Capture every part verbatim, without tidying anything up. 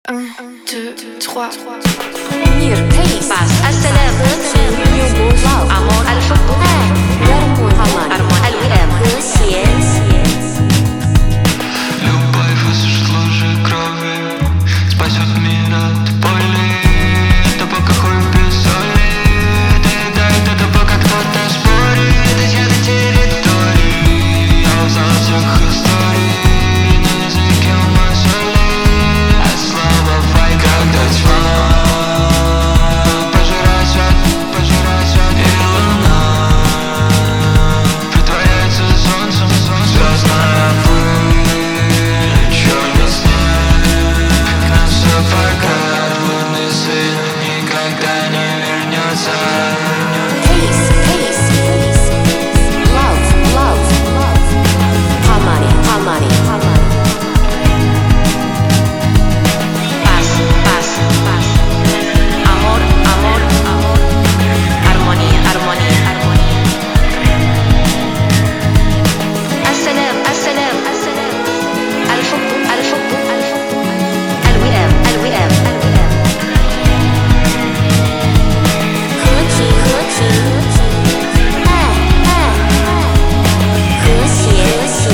Un, deux, trois. Мир, Pace, السلام Love, أمور الحب Гормон, هرمون الوئام 和谐 Любовь высушит лужи крови, спасет мир от боли. Это пока хуй без соли, доедает это пока кто-то спорит. Изъяты территории, я узнал всех историй. На языке мозоли, от слова вай, когда тьма пожирает свет, пожирает свет. И луна притворяется солнцем, звездная пыль, черный снег на все пока. Блудный сын никогда не вернется. Pace, Pace, Love, Love, Harmony, Harmony, Harmony. Paz, paz, paz. Amor, amor, amor. Armonía, armonía, armonía. السلام السلام السلام الحب الحب الحب الوئام الوئام الوئام 和平，和平，爱，爱，和谐，和谐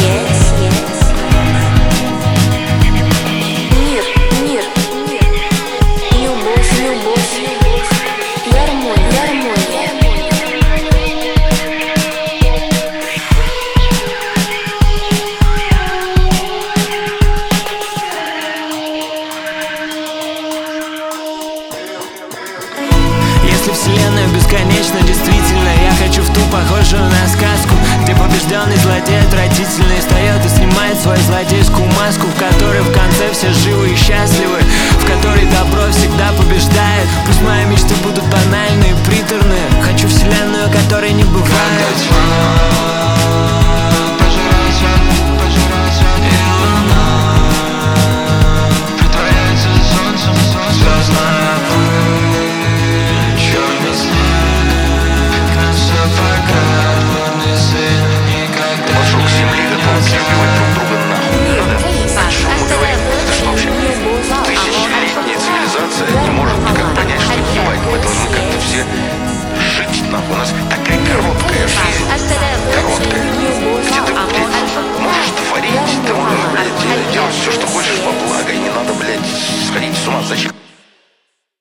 ，мир, мир, любовь, любовь, гармония, гармония. Если вселенная бесконечна, действительно, я хочу в ту, похожую на сказку, где побежденный злодей отвратительный встает и снимает свою злодейскую маску, в которой в конце все живы и счастливы, в которой добро всегда побеждает. Пусть мои мечты будут банальные, приторные. Хочу вселенную, которой не бывает. Вокруг земли готовы убивать друг друга нахуй. Paz, السلام Тысячелетняя цивилизация не может никак понять, что ебать, мы должны как-то все жить нахуй. У нас такая короткая жизнь. السلام Короткая. Где ты, блядь, можешь творить, ты можешь, блядь, делать все, что хочешь во благо. И не надо, блядь, сходить с ума. Зачем?